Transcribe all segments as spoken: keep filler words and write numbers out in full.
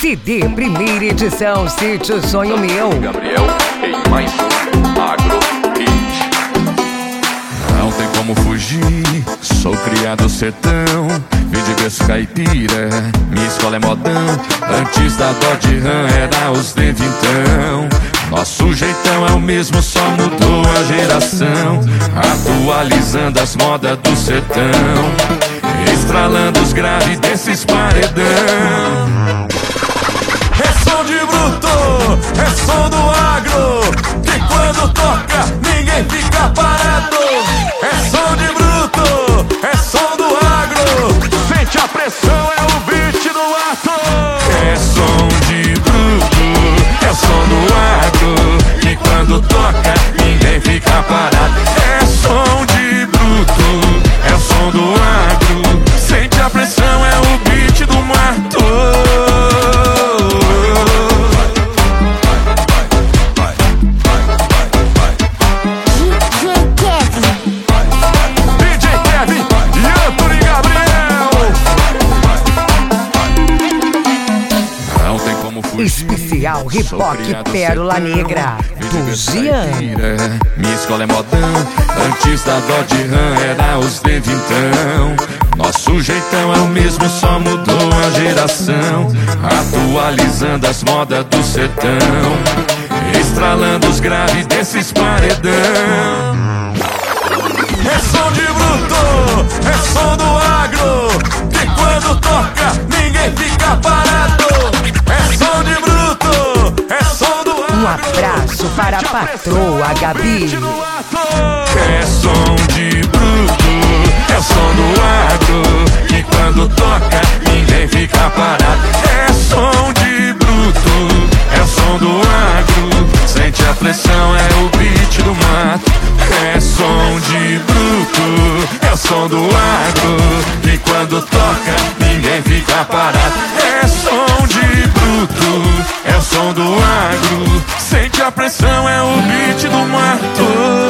C D primeira edição, Sítio Sonho Meu. Gabriel em mais um Agro Hit. Não tem como fugir, sou criado sertão. Vim de berço caipira, minha escola é modão. Antes da Dodge Ram era os de vintão. Nosso jeitão é o mesmo, só mudou a geração. Atualizando as modas do sertão, estralando os graves desses paredão. É som de bruto, é som do agro, que quando toca ninguém fica parado. É som de bruto, é som do agro, sente a pressão, é o beat do ato. É som de bruto, é som do agro, que quando toca ninguém fica parado. É som de bruto, é o som do agro, sente a pressão, é o beat do mato. Especial Ripoque Pérola Negra do Gian. Minha escola é modão, antes da Dodge Ram era os de vintão. Nosso jeitão é o mesmo, só mudou a geração. Atualizando as modas do sertão, estralando os graves desses paredão. É som de bruto, é som do agro, que quando toca ninguém fica parado. É som de bruto, é som do agro. Um abraço para a patroa Gabi. É som de bruto, é o som do agro, que quando toca ninguém fica parado. É som de bruto, é o som do agro, sente a pressão, é o beat do mato. É som de bruto, é o som do agro, que quando toca ninguém fica parado. É som de bruto, é o som do agro, sente a pressão, é o beat do mato.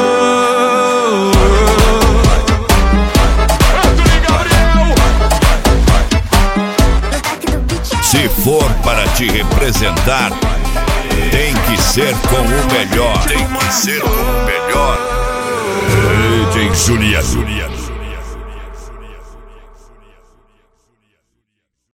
Se for para te representar, tem que ser com o melhor. Tem que ser com o melhor. D J Juliano.